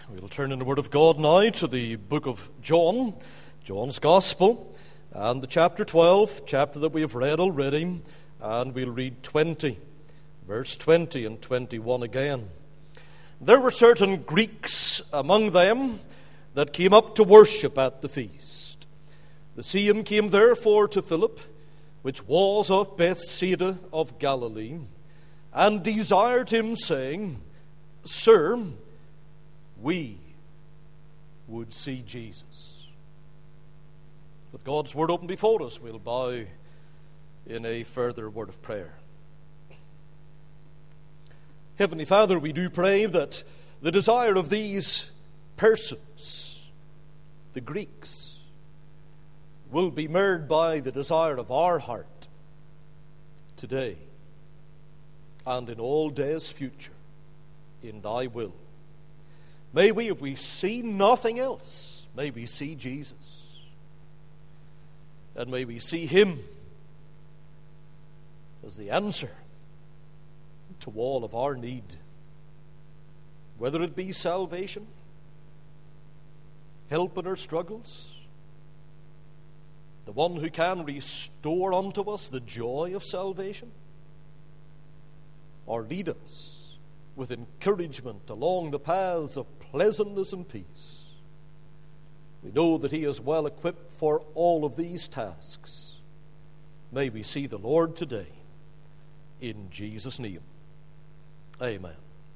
We'll turn in the Word of God now to the book of John, John's Gospel, and the chapter 12, chapter that we have read already, and we'll read 20, verse 20 and 21 again. There were certain Greeks among them that came up to worship at the feast. The same came therefore to Philip, which was of Bethsaida of Galilee, and desired him, saying, Sir, we would see Jesus. With God's word open before us, we'll bow in a further word of prayer. Heavenly Father, we do pray that the desire of these persons, the Greeks, will be mirrored by the desire of our heart today and in all days future, in thy will. May we, if we see nothing else, may we see Jesus. And may we see him as the answer to all of our need, whether it be salvation, help in our struggles, the one who can restore unto us the joy of salvation, or lead us with encouragement along the paths of pleasantness and peace. We know that he is well equipped for all of these tasks. May we see the Lord today, in Jesus' name. Amen.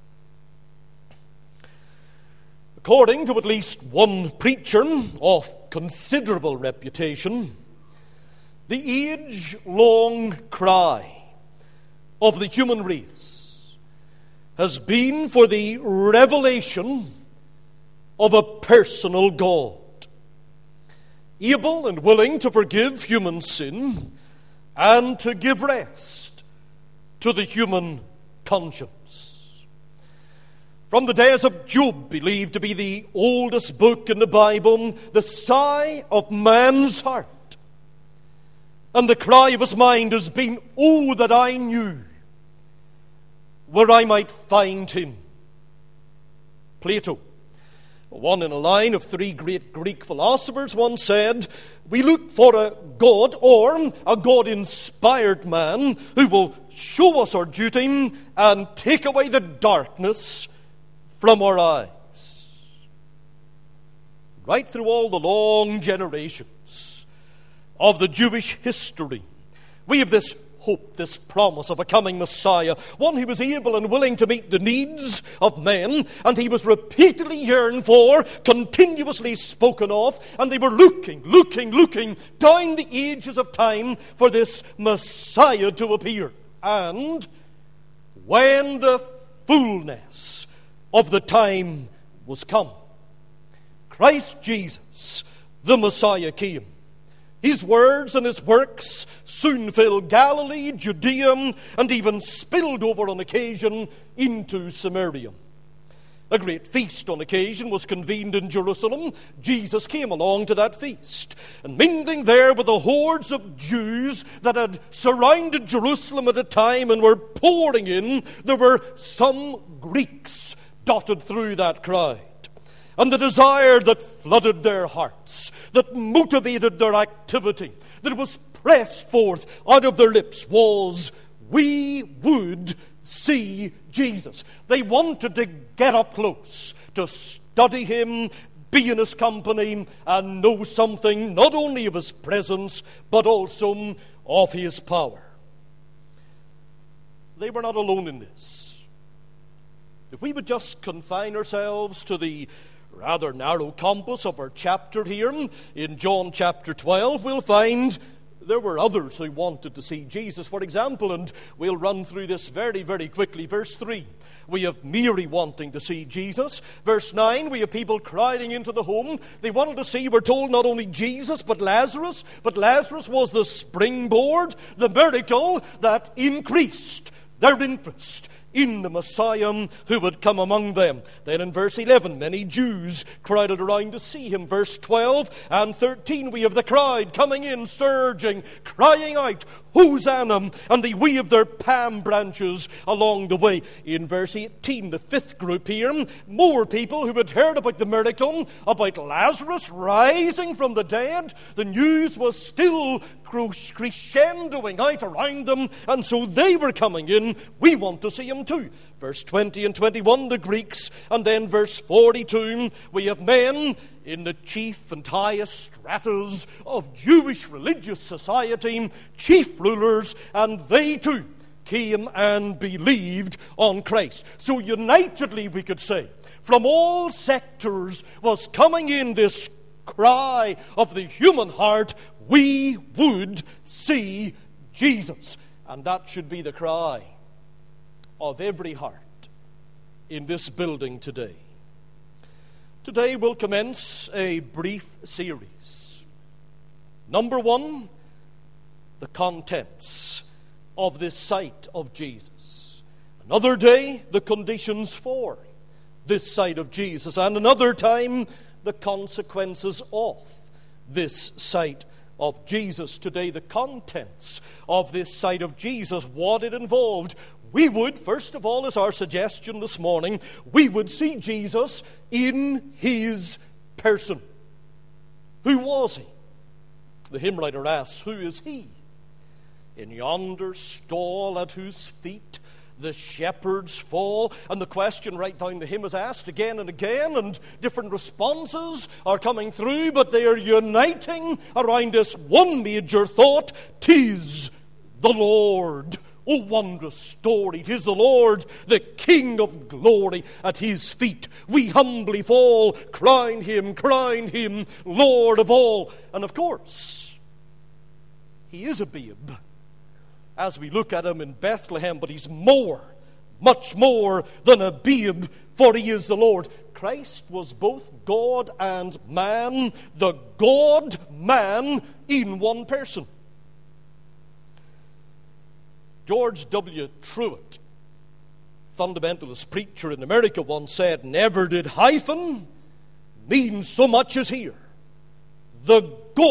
According to at least one preacher of considerable reputation, the age-long cry of the human race has been for the revelation of a personal God, able and willing to forgive human sin and to give rest to the human conscience. From the days of Job, believed to be the oldest book in the Bible, the sigh of man's heart and the cry of his mind has been, "Oh, that I knew where I might find him." Plato, one in a line of three great Greek philosophers, once said, "We look for a God, or a God-inspired man, who will show us our duty and take away the darkness from our eyes." Right through all the long generations of the Jewish history, we have this hope, this promise of a coming Messiah, one who was able and willing to meet the needs of men, and he was repeatedly yearned for, continuously spoken of, and they were looking down the ages of time for this Messiah to appear. And when the fullness of the time was come, Christ Jesus, the Messiah, came. His words and his works soon filled Galilee, Judea, and even spilled over on occasion into Samaria. A great feast on occasion was convened in Jerusalem. Jesus came along to that feast, and mingling there with the hordes of Jews that had surrounded Jerusalem at a time and were pouring in, there were some Greeks dotted through that crowd. And the desire that flooded their hearts, that motivated their activity, that was pressed forth out of their lips was, "We would see Jesus." They wanted to get up close, to study him, be in his company, and know something not only of his presence, but also of his power. They were not alone in this. If we would just confine ourselves to the rather narrow compass of our chapter here in John chapter 12, we'll find there were others who wanted to see Jesus. For example, and we'll run through this very, very quickly. Verse 3, we have Mary wanting to see Jesus. Verse 9, we have people crowding into the home. They wanted to see, we're told, not only Jesus, but Lazarus. But Lazarus was the springboard, the miracle that increased their interest in the Messiah who would come among them. Then in verse 11, many Jews crowded around to see him. Verse 12 and 13, we have the crowd coming in, surging, crying out, Hosanna, and they wave their palm branches along the way. In verse 18, the fifth group here, more people who had heard about the miracle, about Lazarus rising from the dead. The news was still crescendoing out around them, and so they were coming in. We want to see him too. Verse 20 and 21, the Greeks, and then verse 42, we have men in the chief and highest stratas of Jewish religious society, chief rulers, and they too came and believed on Christ. So unitedly we could say, from all sectors was coming in this cry of the human heart, we would see Jesus. And that should be the cry of every heart in this building today. Today we'll commence a brief series. Number one, the contents of this sight of Jesus. Another day, the conditions for this sight of Jesus. And another time, the consequences of this sight of Jesus. Today, the contents of this sight of Jesus, what it involved. We would, first of all, as our suggestion this morning, we would see Jesus in his person. Who was he? The hymn writer asks, who is he? In yonder stall at whose feet the shepherds fall. And the question right down the hymn is asked again and again, and different responses are coming through, but they are uniting around this one major thought: 'tis the Lord. Oh, wondrous story! 'Tis the Lord, the King of glory. At his feet we humbly fall. Crown him, Lord of all. And of course, he is a babe as we look at him in Bethlehem, but he's more, much more than a babe, for he is the Lord. Christ was both God and man, the God-man in one person. George W. Truett, fundamentalist preacher in America, once said, never did hyphen mean so much as here. The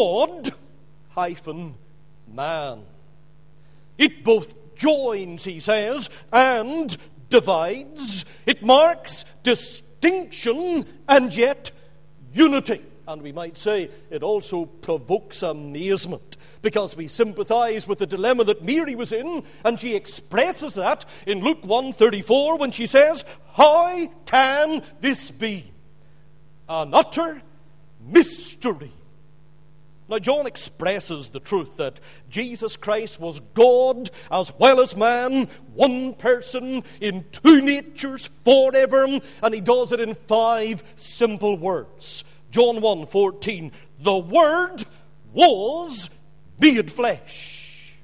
God-man. It both joins, he says, and divides. It marks distinction and yet unity. And we might say it also provokes amazement, because we sympathize with the dilemma that Mary was in, and she expresses that in Luke 1:34 when she says, how can this be? An utter mystery. Now, John expresses the truth that Jesus Christ was God as well as man, one person in two natures forever, and he does it in 5 simple words. John 1:14, the Word was made flesh.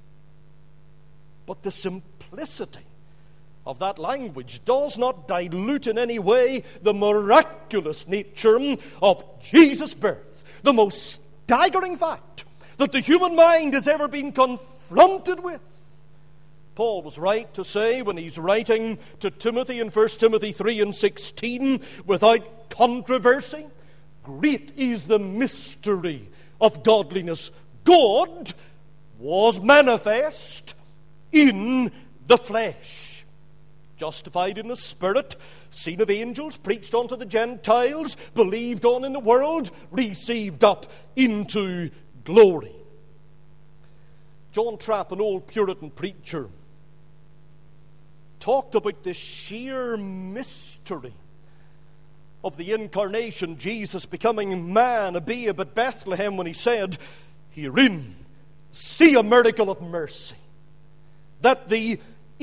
But the simplicity of that language does not dilute in any way the miraculous nature of Jesus' birth, the most staggering fact that the human mind has ever been confronted with. Paul was right to say when he's writing to Timothy in 1 Timothy 3:16, without controversy, great is the mystery of godliness. God was manifest in the flesh, justified in the Spirit, seen of angels, preached unto the Gentiles, believed on in the world, received up into glory. John Trapp, an old Puritan preacher, talked about the sheer mystery of the incarnation, Jesus becoming man, a babe at Bethlehem, when he said, herein see a miracle of mercy, that the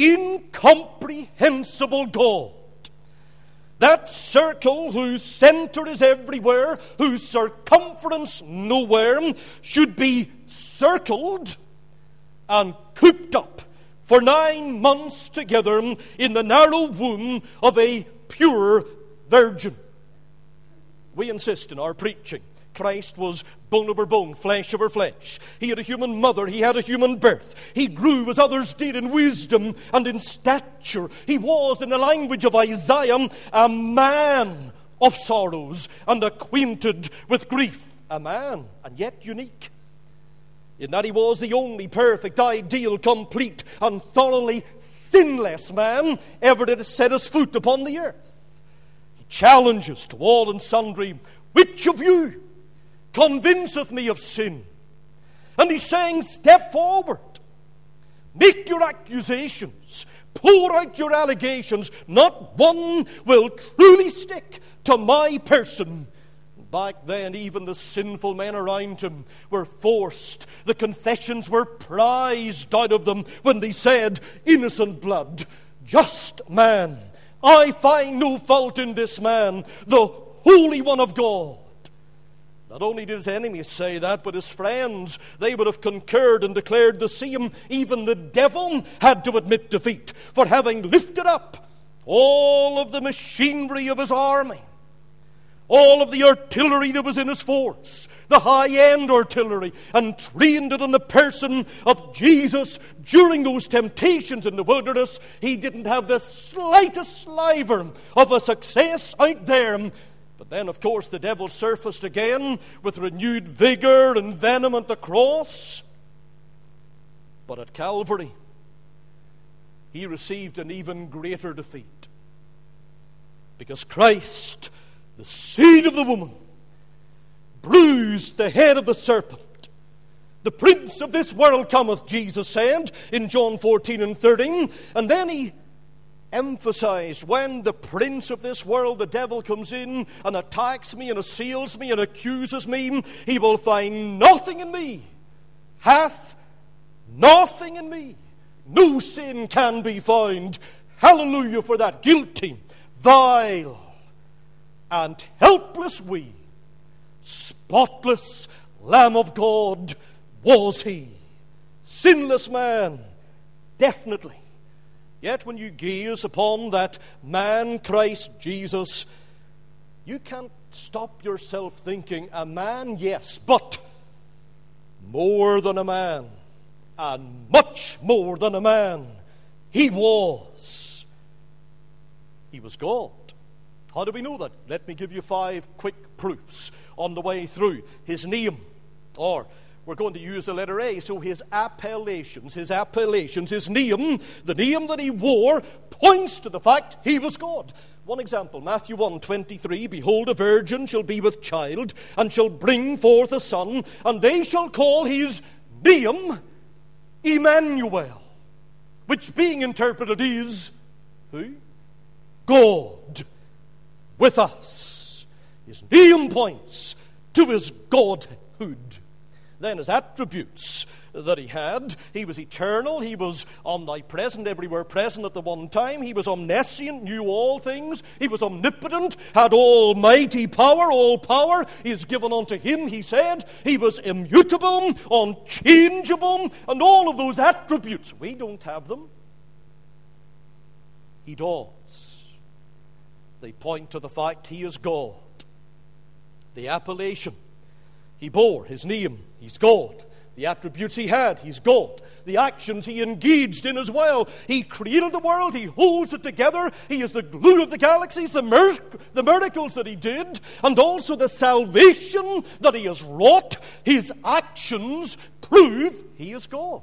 incomprehensible God, that circle whose center is everywhere, whose circumference nowhere, should be circled and cooped up for 9 months together in the narrow womb of a pure virgin. We insist in our preaching, Christ was bone over bone, flesh over flesh. He had a human mother. He had a human birth. He grew as others did in wisdom and in stature. He was, in the language of Isaiah, a man of sorrows and acquainted with grief. A man, and yet unique, in that he was the only perfect, ideal, complete, and thoroughly sinless man ever did set his foot upon the earth. He challenges to all and sundry, which of you convinceth me of sin? And he's saying, step forward, make your accusations, pour out your allegations. Not one will truly stick to my person. Back then, even the sinful men around him were forced. The confessions were prized out of them when they said, innocent blood, just man. I find no fault in this man, the Holy One of God. Not only did his enemies say that, but his friends, they would have concurred and declared the same. Even the devil had to admit defeat for having lifted up all of the machinery of his army. All of the artillery that was in his force, the high-end artillery, and trained it in the person of Jesus during those temptations in the wilderness. He didn't have the slightest sliver of a success out there. But then, of course, the devil surfaced again with renewed vigor and venom at the cross. But at Calvary, he received an even greater defeat. Because Christ, the seed of the woman, bruised the head of the serpent. The prince of this world cometh, Jesus said in John 14 and 13. And then he emphasized, when the prince of this world, the devil, comes in and attacks me and assails me and accuses me, he will find nothing in me, hath nothing in me. No sin can be found. Hallelujah for that guilty, vile, and helpless we. Spotless Lamb of God was he. Sinless man, definitely. Yet when you gaze upon that man, Christ Jesus, you can't stop yourself thinking, a man, yes, but more than a man, and much more than a man. He was God. How do we know that? Let me give you 5 quick proofs on the way through. His name, or we're going to use the letter A, so his appellations, his name, the name that he wore, points to the fact he was God. One example, Matthew 1:23, behold, a virgin shall be with child, and shall bring forth a son, and they shall call his name Emmanuel, which being interpreted is, who? God with us. His name points to his godhood. Then his attributes that he had. He was eternal. He was omnipresent, everywhere present at the one time. He was omniscient, knew all things. He was omnipotent, had almighty power. All power is given unto him, he said. He was immutable, unchangeable, and all of those attributes. We don't have them. He does. They point to the fact he is God. The appellation he bore, his name, he's God. The attributes he had, he's God. The actions he engaged in as well. He created the world, he holds it together. He is the glue of the galaxies, the miracles that he did, and also the salvation that he has wrought. His actions prove he is God.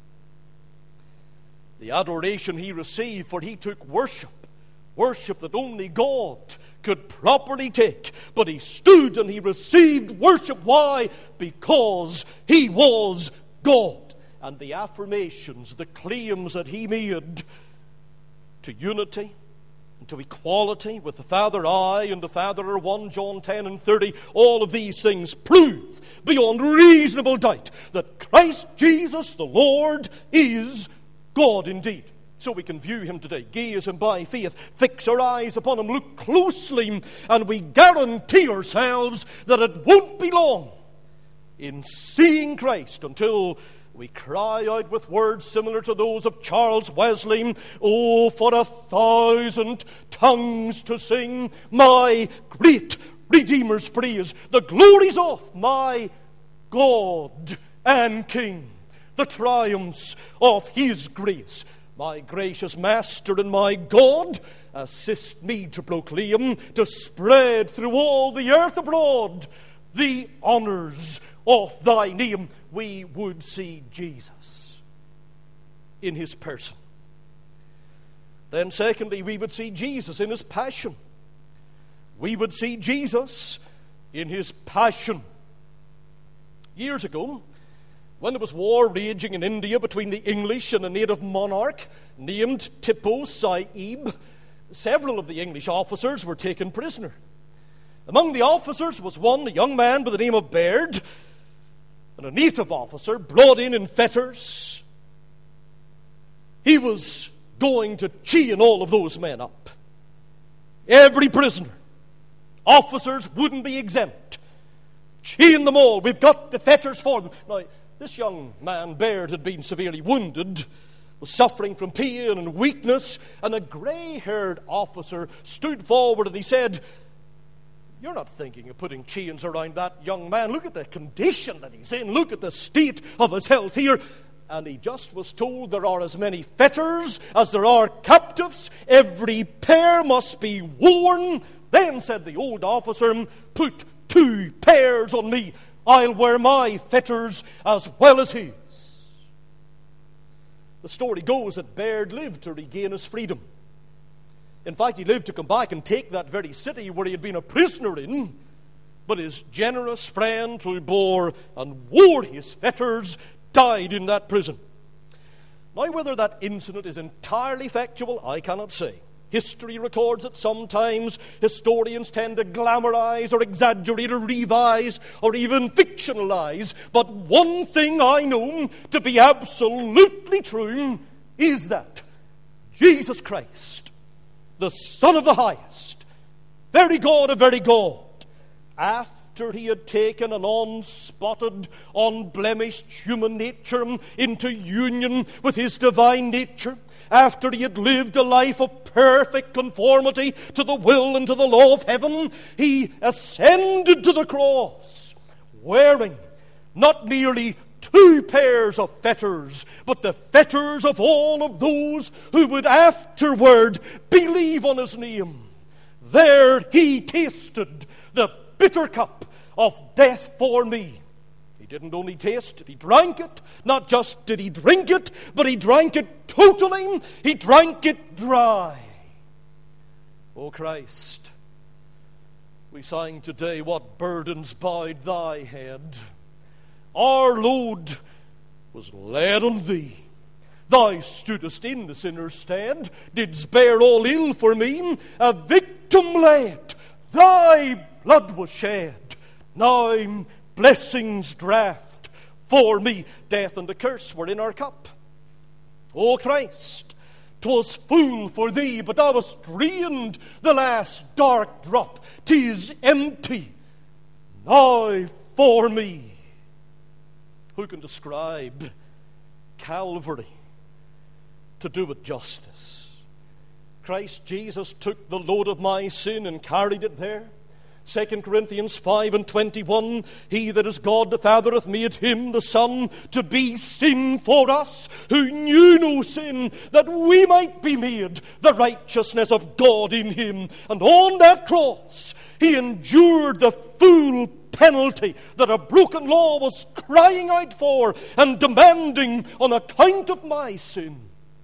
The adoration he received, for he took worship that only God could properly take. But he stood and he received worship. Why? Because he was God. And the affirmations, the claims that he made to unity and to equality with the Father, I and the Father are one, John 10 and 30, all of these things prove beyond reasonable doubt that Christ Jesus the Lord is God indeed. So we can view him today, gaze him by faith, fix our eyes upon him, look closely, and we guarantee ourselves that it won't be long in seeing Christ until we cry out with words similar to those of Charles Wesley, oh, for 1,000 tongues to sing my great Redeemer's praise, the glories of my God and King, the triumphs of his grace. My gracious Master and my God, assist me to proclaim, to spread through all the earth abroad the honors of thy name. We would see Jesus in his person. Then secondly, we would see Jesus in his passion. We would see Jesus in his passion. Years ago, when there was war raging in India between the English and a native monarch named Tipu Saib, several of the English officers were taken prisoner. Among the officers was one, a young man by the name of Baird, and a native officer brought in fetters. He was going to chain all of those men up. Every prisoner. Officers wouldn't be exempt. Chain them all. We've got the fetters for them. Now, this young man, Baird, had been severely wounded, was suffering from pain and weakness, and a grey-haired officer stood forward and he said, "You're not thinking of putting chains around that young man. Look at the condition that he's in. Look at the state of his health here." And he just was told, "There are as many fetters as there are captives. Every pair must be worn." Then said the old officer, "Put 2 pairs on me. I'll wear my fetters as well as his." The story goes that Baird lived to regain his freedom. In fact, he lived to come back and take that very city where he had been a prisoner in. But his generous friend who bore and wore his fetters died in that prison. Now, whether that incident is entirely factual, I cannot say. History records it sometimes. Historians tend to glamorize or exaggerate or revise or even fictionalize. But one thing I know to be absolutely true is that Jesus Christ, the Son of the Highest, very God of very God, after he had taken an unspotted, unblemished human nature into union with his divine nature, after he had lived a life of perfect conformity to the will and to the law of heaven, he ascended to the cross, wearing not merely 2 pairs of fetters, but the fetters of all of those who would afterward believe on his name. There he tasted the bitter cup of death for me. He didn't only taste it, he drank it. Not just did he drink it, but he drank it totally. He drank it dry. O Christ, we sang today, "What burdens bowed thy head." Our load was laid on thee. Thou stoodest in the sinner's stead, didst bear all ill for me, a victim laid, thy blood was shed. Now blessings draught for me. Death and the curse were in our cup. O Christ, 'twas full for thee, but thou hast drained the last dark drop. 'Tis empty now for me. Who can describe Calvary to do it justice? Christ Jesus took the load of my sin and carried it there. 2 Corinthians 5:21, "He that is God the Father hath made him, the Son, to be sin for us, who knew no sin, that we might be made the righteousness of God in him." And on that cross, he endured the full penalty that a broken law was crying out for and demanding on account of my sin.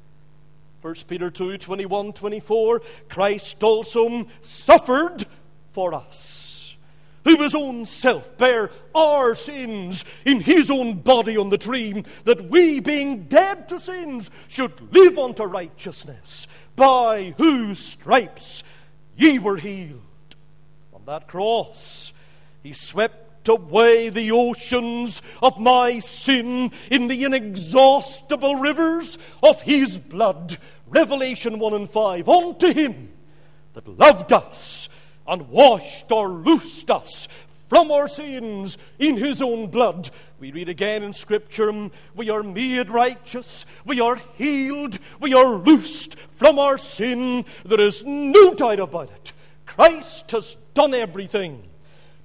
1 Peter 2:21-24, "Christ also suffered for us, who his own self bare our sins in his own body on the tree, that we, being dead to sins, should live unto righteousness, by whose stripes ye were healed." On that cross, he swept away the oceans of my sin in the inexhaustible rivers of his blood. Revelation 1:5, "Unto him that loved us and washed or loosed us from our sins in his own blood." We read again in Scripture, we are made righteous, we are healed, we are loosed from our sin. There is no doubt about it. Christ has done everything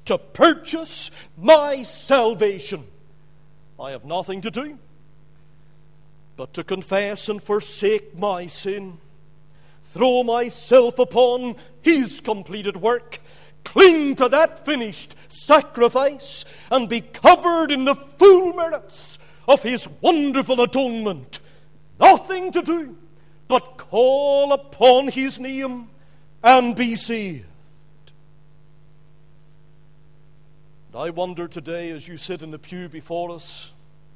to purchase my salvation. I have nothing to do but to confess and forsake my sin, throw myself upon his completed work, cling to that finished sacrifice, and be covered in the full merits of his wonderful atonement. Nothing to do but call upon his name and be saved. And I wonder today, as you sit in the pew before us,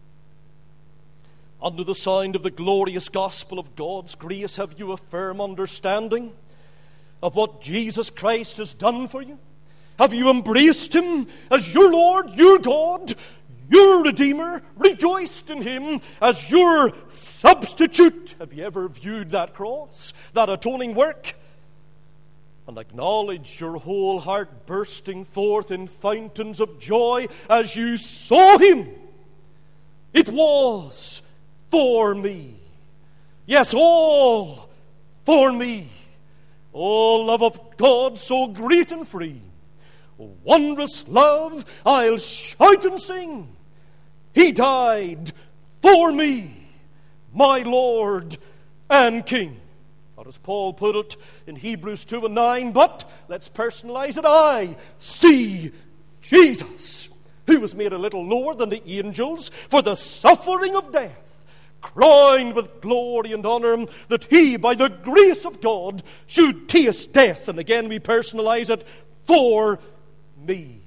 under the sound of the glorious gospel of God's grace, have you a firm understanding of what Jesus Christ has done for you? Have you embraced him as your Lord, your God, your Redeemer, rejoiced in him as your substitute? Have you ever viewed that cross, that atoning work, and acknowledged your whole heart bursting forth in fountains of joy as you saw him? It was for me. Yes, all for me. O love of God, so great and free, O wondrous love, I'll shout and sing. He died for me, my Lord and King. Or as Paul put it in Hebrews 2:9, but let's personalize it. I see Jesus, who was made a little lower than the angels for the suffering of death, crowned with glory and honor, that he, by the grace of God, should taste death. And again we personalize it, for me.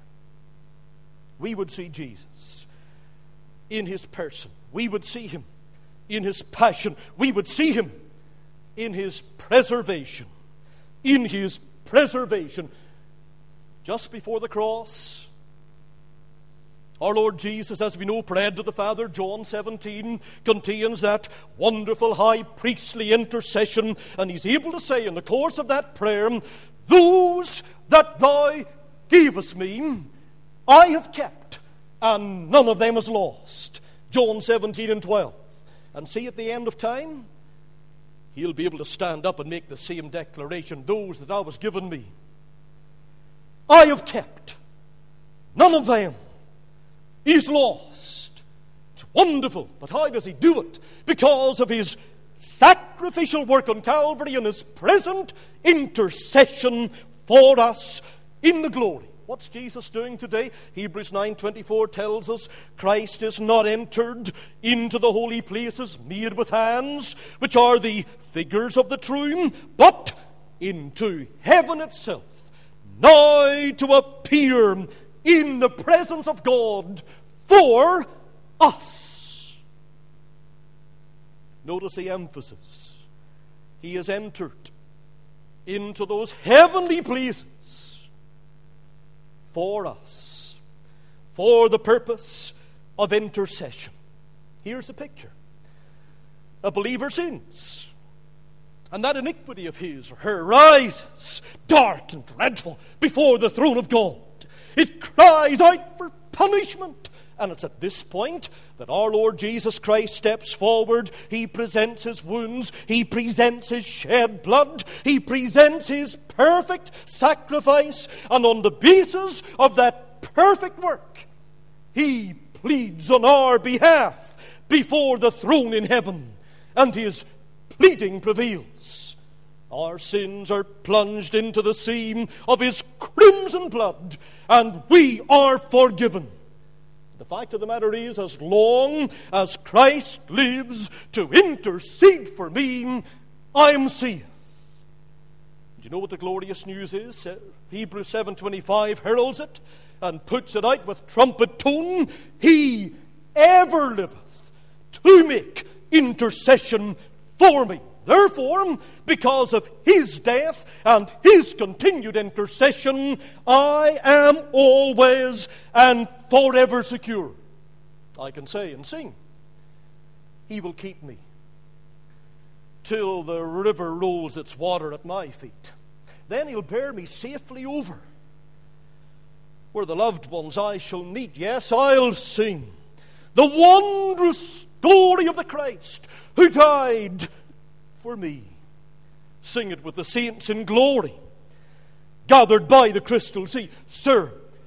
We would see Jesus in his person. We would see him in his passion. We would see him in his preservation. In his preservation. Just before the cross, our Lord Jesus, as we know, prayed to the Father. John 17 contains that wonderful high priestly intercession, and he's able to say in the course of that prayer, those that thou gavest me, I have kept, and none of them is lost. John 17:12. And see, at the end of time, he'll be able to stand up and make the same declaration. Those that thou hast given me, I have kept, none of them is lost. It's wonderful. But how does he do it? Because of his sacrificial work on Calvary and his present intercession for us in the glory. What's Jesus doing today? Hebrews 9:24 tells us Christ is not entered into the holy places made with hands, which are the figures of the true, but into heaven itself, now to appear in the presence of God for us. Notice the emphasis. He has entered into those heavenly places for us, for the purpose of intercession. Here's the picture. A believer sins, and that iniquity of his or her rises dark and dreadful before the throne of God. It cries out for punishment. And it's at this point that our Lord Jesus Christ steps forward. He presents his wounds. He presents his shed blood. He presents his perfect sacrifice. And on the basis of that perfect work, he pleads on our behalf before the throne in heaven. And his pleading prevails. Our sins are plunged into the sea of his crimson blood, and we are forgiven. The fact of the matter is, as long as Christ lives to intercede for me, I am saved. Do you know what the glorious news is? Hebrews 7:25 heralds it and puts it out with trumpet tone. He ever liveth to make intercession for me. Therefore, because of his death and his continued intercession, I am always and forever secure. I can say and sing, he will keep me till the river rolls its water at my feet. Then he'll bear me safely over, where the loved ones I shall meet. Yes, I'll sing the wondrous story of the Christ who died for me. Sing it with the saints in glory, gathered by the crystal sea. Sir,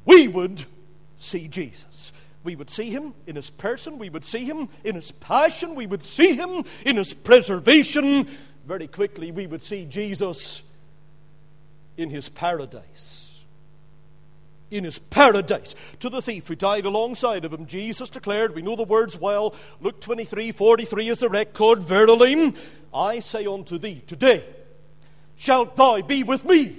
we would see Jesus. We would see him in his person. We would see him in his passion. We would see him in his preservation. Very quickly, we would see Jesus in his paradise. In his paradise. To the thief who died alongside of him, Jesus declared, we know the words well, Luke 23:43 is the record, verily, I say unto thee, today shalt thou be with me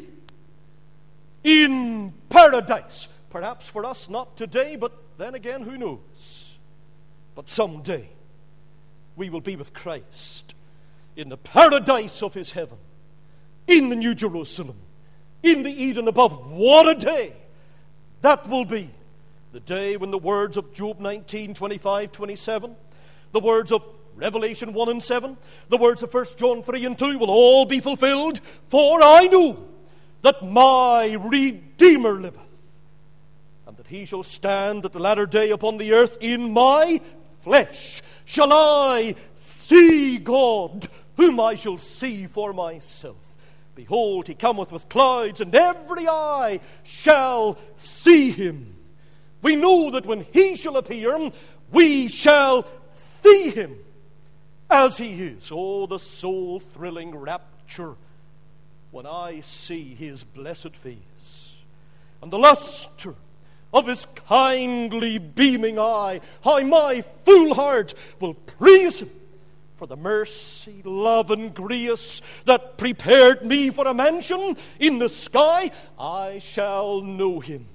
in paradise. Perhaps for us not today, but then again, who knows? But someday we will be with Christ in the paradise of his heaven, in the New Jerusalem, in the Eden above. What a day that will be! The day when the words of Job 19:25-27, the words of Revelation 1:7, the words of 1 John 3:2 will all be fulfilled. For I know that my Redeemer liveth, and that he shall stand at the latter day upon the earth. In my flesh shall I see God, whom I shall see for myself. Behold, he cometh with clouds, and every eye shall see him. We know that when he shall appear, we shall see him as he is. Oh, the soul-thrilling rapture when I see his blessed face, and the luster of his kindly beaming eye. How my full heart will praise him for the mercy, love, and grace that prepared me for a mansion in the sky. I shall know him.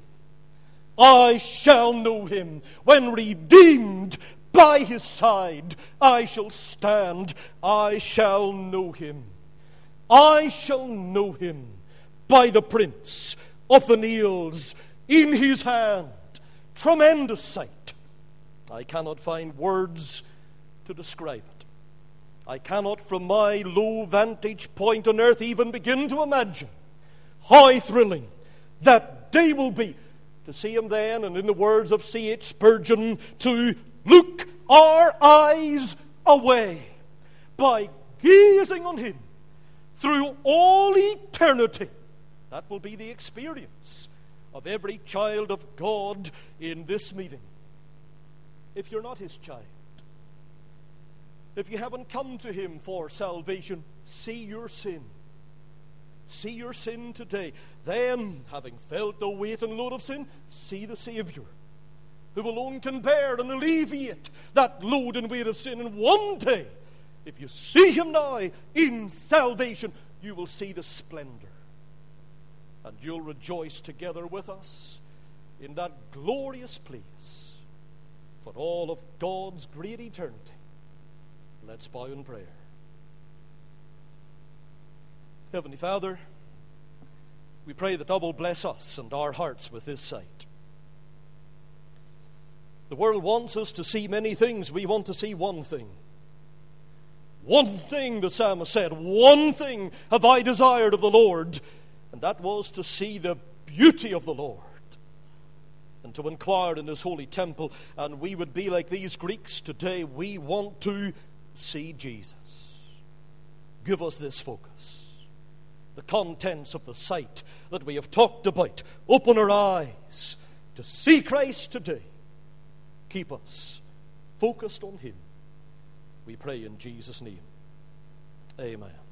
I shall know him. When redeemed by his side, I shall stand. I shall know him. I shall know him by the prints of the nails in his hand. Tremendous sight. I cannot find words to describe it. I cannot, from my low vantage point on earth, even begin to imagine how thrilling that day will be to see him then, and in the words of C.H. Spurgeon, to look our eyes away by gazing on him through all eternity. That will be the experience of every child of God in this meeting. If you're not his child, if you haven't come to him for salvation, see your sin. See your sin today. Then, having felt the weight and load of sin, see the Savior, who alone can bear and alleviate that load and weight of sin. And one day, if you see him now in salvation, you will see the splendor. And you'll rejoice together with us in that glorious place for all of God's great eternity. Let's bow in prayer. Heavenly Father, we pray that Thou will bless us and our hearts with this sight. The world wants us to see many things. We want to see one thing. One thing, the psalmist said, one thing have I desired of the Lord, and that was to see the beauty of the Lord and to inquire in his holy temple. And we would be like these Greeks today. We want to see Jesus. Give us this focus, the contents of the sight that we have talked about. Open our eyes to see Christ today. Keep us focused on him. We pray in Jesus' name. Amen.